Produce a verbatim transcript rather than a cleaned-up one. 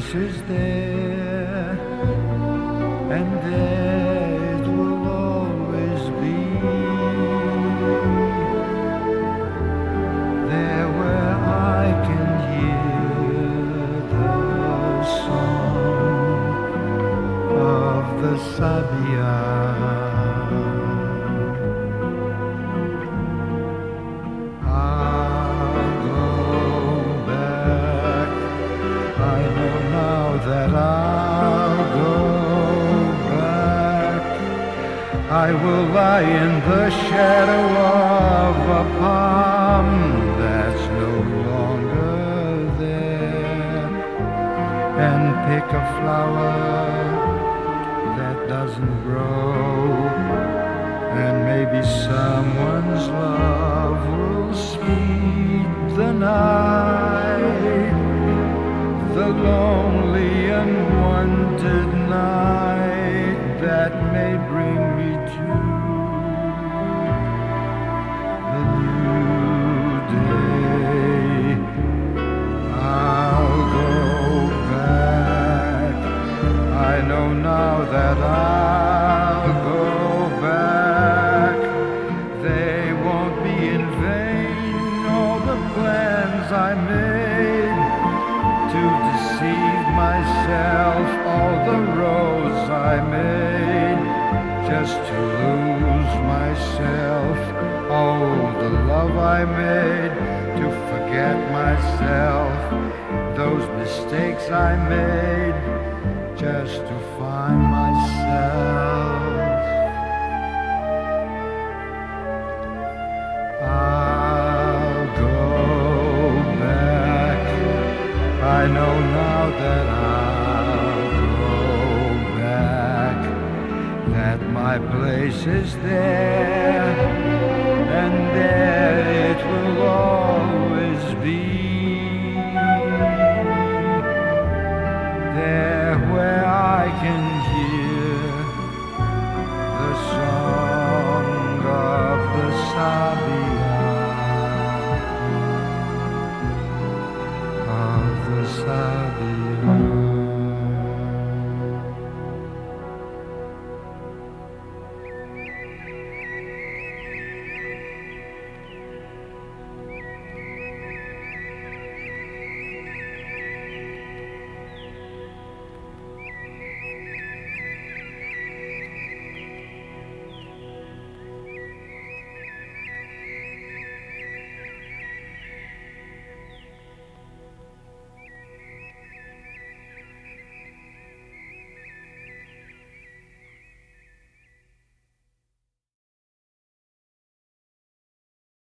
place is there, and there it will always be. There where I can hear the song of the sabia. That I'll go back. I will lie in the shadow of a palm that's no longer there, and pick a flower that doesn't grow, and maybe someone's love will speed the night, the lonely unwanted night that may bring me to the new day. I'll go back. I know now that I'll go back. They won't be in vain, all the plans I made to deceive myself, all the roads I made just to lose myself, oh, the love I made to forget myself, those mistakes I made just to find myself. I'll go back. I know now that I'll go back, that my place is there, and there it will always be. There where I can